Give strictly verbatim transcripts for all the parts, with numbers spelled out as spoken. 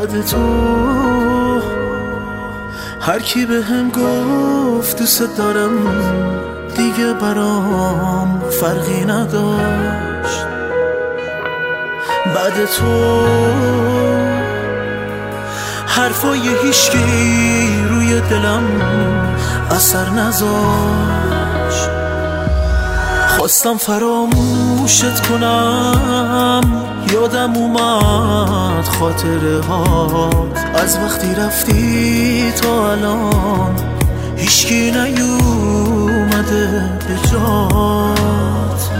بعد تو هر کی به هم گفت دوست دارم دیگه برام فرقی نداشت. بعد تو حرفای هیچکی روی دلم اثر نذاشت. خواستم فراموشت کنم، یادم اومد خاطره هات از وقتی رفتی تا الان هیچکی نیومده به جات.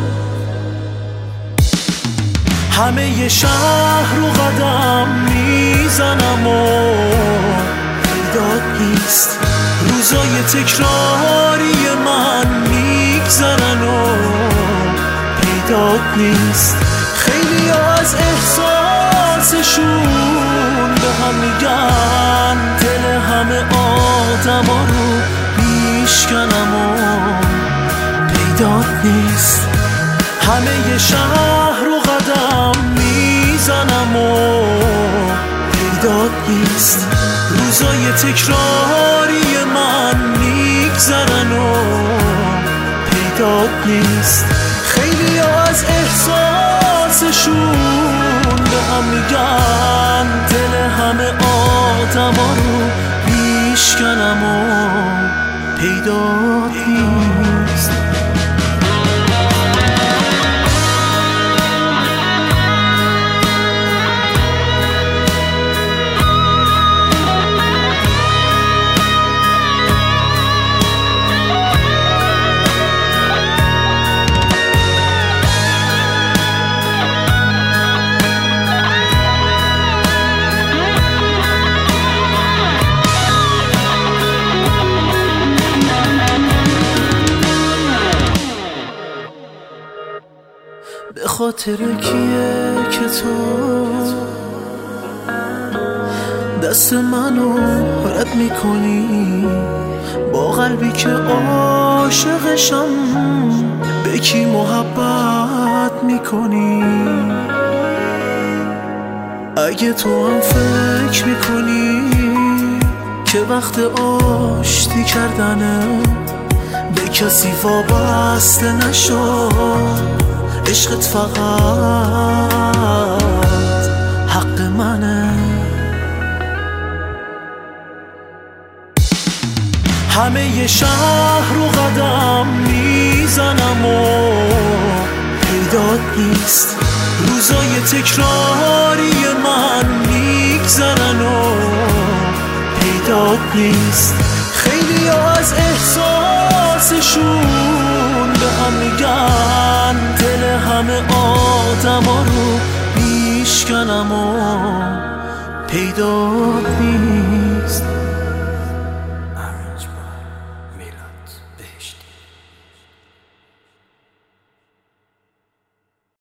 همه ی شهر رو قدم میزنم و پیدات نیست، روزای تکراری من میگذرن و پیدات نیست. خیلی از احساسشون به هم میگن، دل همه آدم ها رو میشکنم و پیدات نیست. همه ی شهر رو قدم میزنم و پیدات نیست، روزای تکراری من میگذرن و پیدات نیست. خیلی از احساسشون به هم میگن، دل همه آدم ها رو میشکنم و پیدات نیست. به خاطر کیه که تو دست منو رد میکنی، با قلبی که عاشقشم به کی محبت میکنی؟ اگه تو هم فکر میکنی که وقت آشتی کردنه، به کسی وابسته نشو، عشقت فقط حق منه. همه ی شهر رو قدم میزنم و پیدات نیست، روزای تکراری من میگذرن و پیدات نیست. خیلی از احساسشون به هم میگن، دل همه آدم ها رو میشکنم و پیدات نیست.